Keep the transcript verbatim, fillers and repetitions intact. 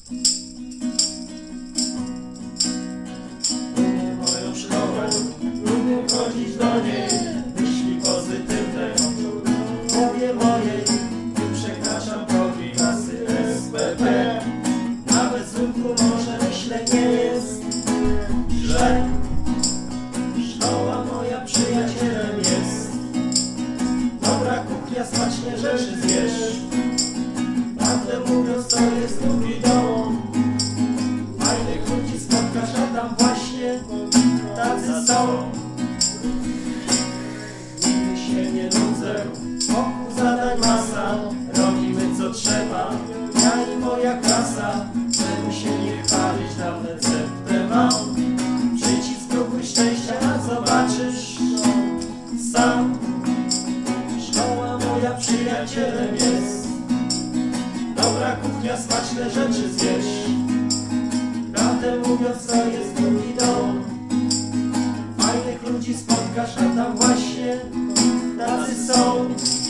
Lubię moją szkołę, lubię chodzić do niej. Myśli pozytywne w głowie mojej. Gdy przekraczam progi klasy S P P, nawet z rynku może myślę nie jest źle. Szkoła moja przyjacielem jest. Dobra kuchnia, smaczne rzeczy zjesz. Prawdę mówiąc, to jest drugi dom. Fajnych ludzi spotkasz, a tam właśnie tacy są. Nigdy się nie nudzę, wokół zadań masa. Robimy co trzeba, ja i moja klasa. Czemu się nie chwalić, dam receptę mam. Przyjdź i spróbuj szczęścia, a zobaczysz sam. Szkoła moja przyjacielem jest. Dobra kuchnia, smaczne rzeczy zjesz. Prawdę mówiąc, to jest drugi dom. Fajnych ludzi spotkasz, a tam właśnie tacy są.